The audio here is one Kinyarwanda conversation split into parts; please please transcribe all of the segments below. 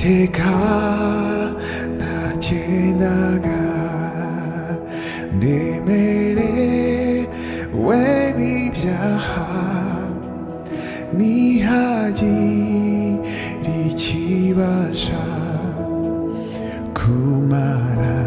iteka nagendaga ndemerewe n'ibyaha ntihagire ikibasha kumara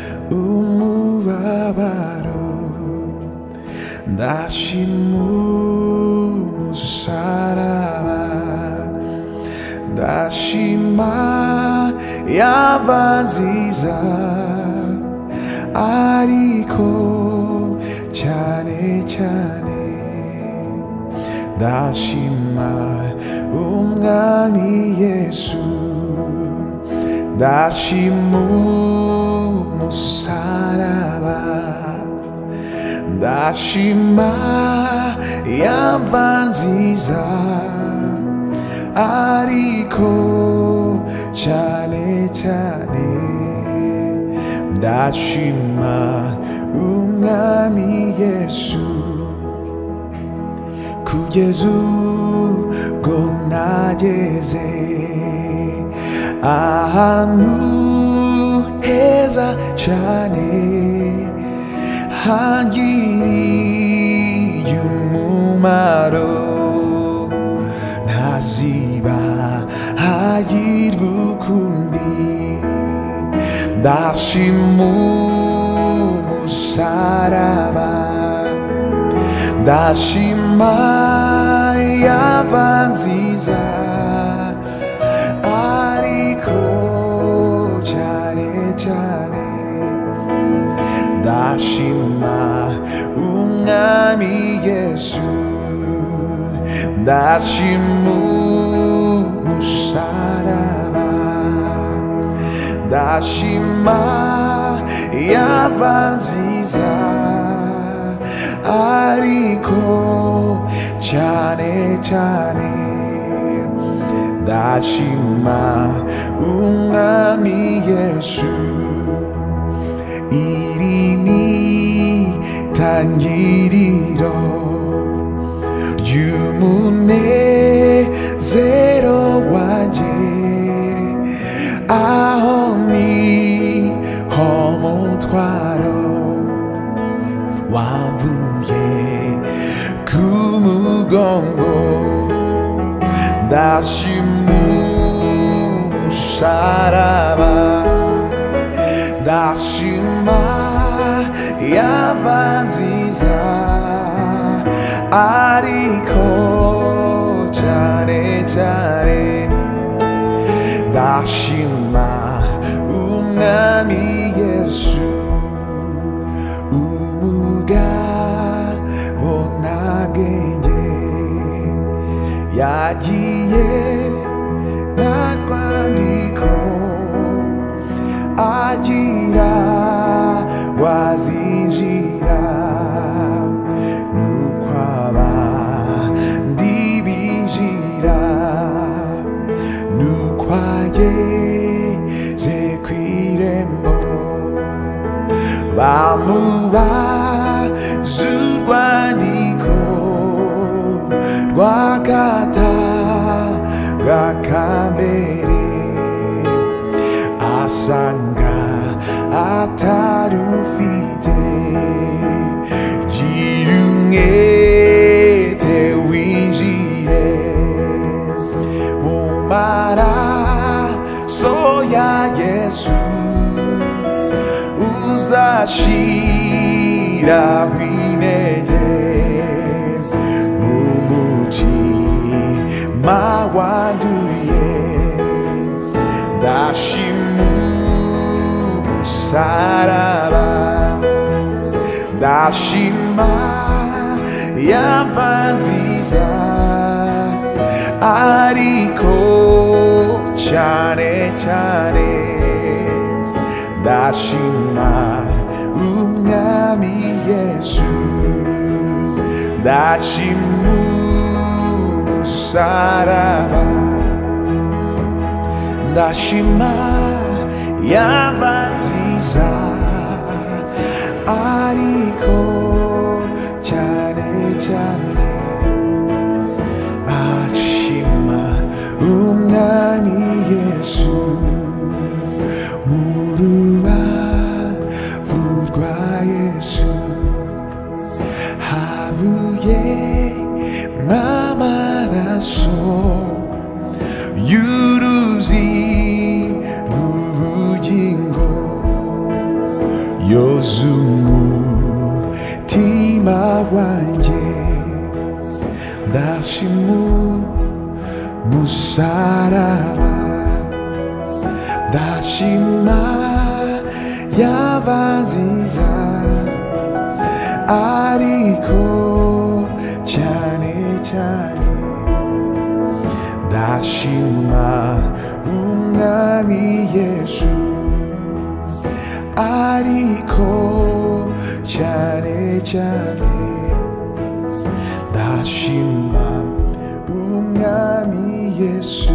umubabaro ndashima umusaraba ndashima yava nziza ariko cyane cyane ndashima umwami Yesu ndashima umusaraba ndashima yava nziza ariko cyane cyane ndashima umwami Yesu kugeza ubwo nageze ahantu heza cyane hangiriye umumaro ntaziba hagirwa ukundi ndashima umusaraba ndashima yava nziza ariko cyane cyane ndashima umwami Yesu ndashima umusaraba ndashima yava nziza ariko cyane cyane ndashima umwami Yesu iri ni itangiriro ry'umunezero wanjye aho niho umutwaro wamvuye ku mugongo ndashima umusaraba ndashima yava nziza ariko cyane cyane ndashima umwami Yesu umugabo ntabwenge yagiye nta rwandiko agira wazinjira nuko abandi binjira nuko ageze ku irembo bamubaza urwandiko rw'akatanga kambere asanga atarufite gira umwete winjire mu maraso ya Yesu uzashiraho intege umutima wanduye ndashima umusaraba ndashima yava nziza ariko cyane cyane ndashima umwami Yesu ndashima umusaraba ndashima yava nziza ariko cyane cyane ndashima umwami Yesu oza umutima wanjye ndashima umusaraba ndashima yaba nziza ariko cyane cyane ndashima umwami Yesu ariko cyane cyane ndashima umwami Yesu.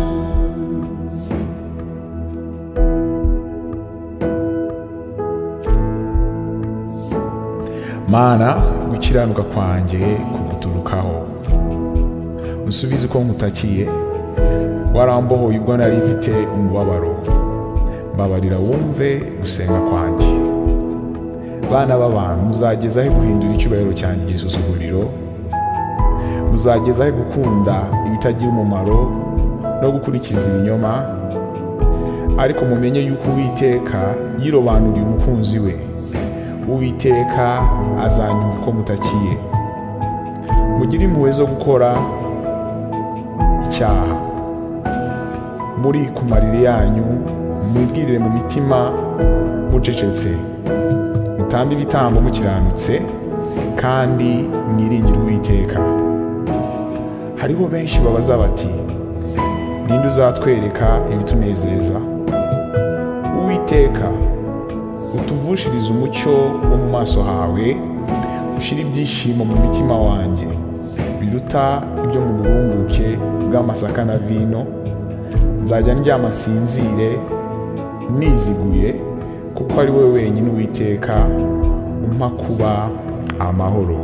Mana, gukiranuka kwanjye kuguturukaho, unsubize uko nkutakiye, warambohoye ubwo nari mfite umubabaro, mbabarira wumve gusenga kwanjye. Bana b'abantu, muzagezahe guhindura icyubahiro cyanjye igisuzuguriro, muzagezahe gukunda ibitagira umumaro no gukurikiza ibinyoma, ariko mumenye yuko Uwiteka yirobanuriye umukunzi we. Uwiteka azanyumva uko mutakiye. Mugire impuhwe zo gukora icyaha, muri ku mariri yanyu mwibwirire mu mitima mucecetse, mutambe ibitambo mukiranutse kandi mwiringire Uwiteka. Hariho benshi babaza bati, ninde uzatwereka ibitunezeza? Uwiteka, utuvushirize umucyo wo mu maso hawe, ushyire ibyishimo mu mitima wanjye biruta ibyo mu burumbuke bw'amasaka na vino. Nzajya ndyama nsinzire niziguye, kuko ari wowe wenyine Uwiteka umpa kuba amahoro.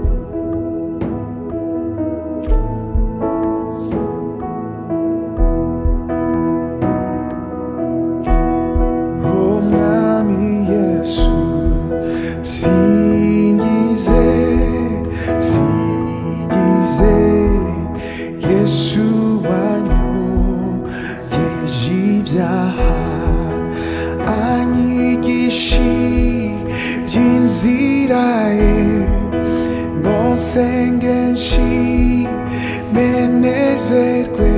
Yesu wanyogeje ibyaha, anyigisha iby'inzira ye, ngo nsenge nshime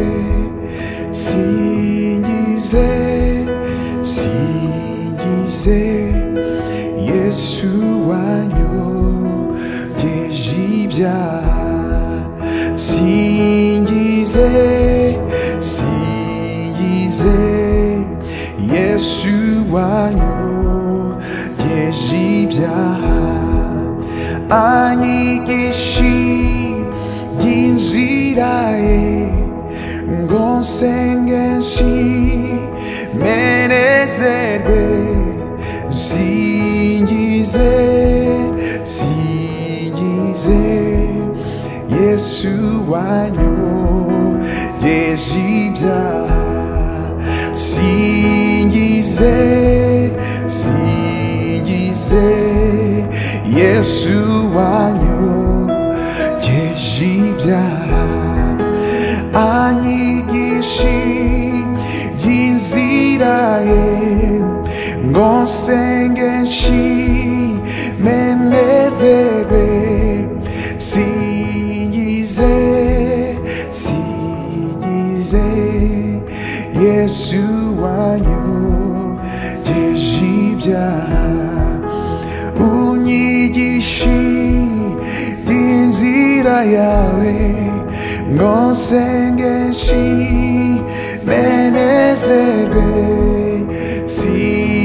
singize Yesu wanyogeje ibyaha. Singize Yesu wanyogeje ibyaha, anyigisha iby'inzira ye, ngo nsenge nshime singize Yesu wanyogeje ibyaha. Singize Yesu wanyogeje ibyaha, anyigisha iby'inzira ye, ngo nsenge nshime singize Yesu wanyogeje ibyaha, unyigisha inzira yawe, ngo nsenge nshime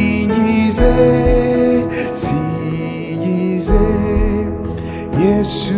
singize Yesu